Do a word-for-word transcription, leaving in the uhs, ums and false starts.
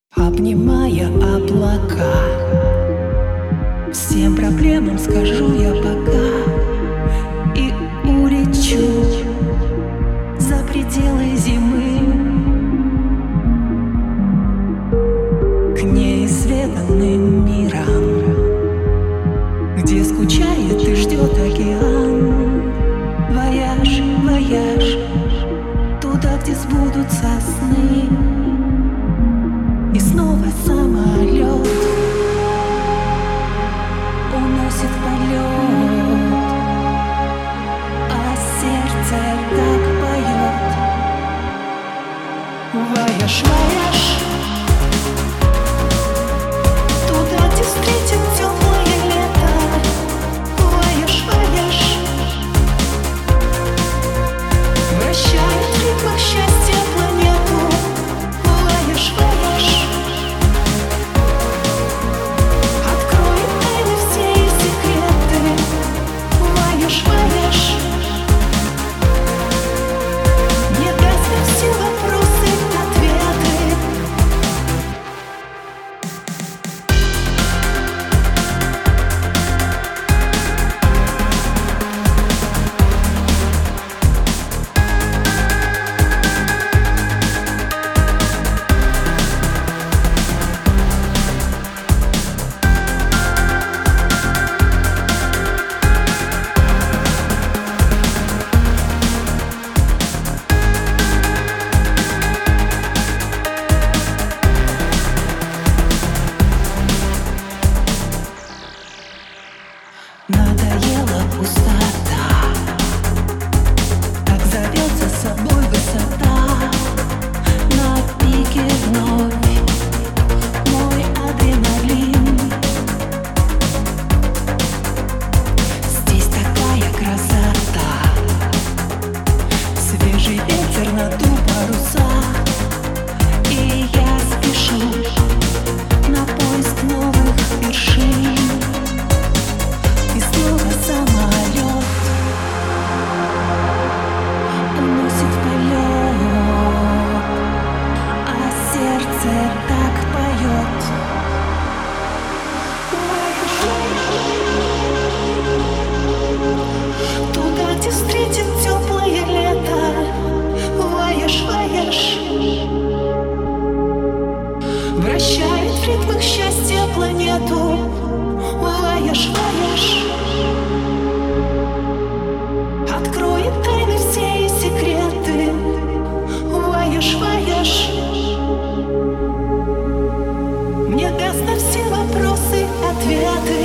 Обнимая облака, всем проблемам скажу я пока и улечу за пределы зимы к неизведанным мирам, где скучает и ждет океан. Вояж, вояж, туда, где сбудутся сны. И снова самолет уносит в полет, а сердце так поет. Вояж, вояж, туда, где встретит теплое лето. Вояж, вояж, вращает в ритмах счастья планету. Вояж, вояж, надоела пустота, так зовется собой высота. На пике вновь мой адреналин. Здесь такая красота, свежий ветер надул паруса, и я спешу на поиск новых вершин. И снова самолет уносит в полет, а сердце так поет. Туда, где встретит теплое лето. Вояж, вояж, вращает в ритмах счастья планету. Вояж, вояж, откроет тайны все и секреты. Вояж, вояж, мне даст на все вопросы ответы.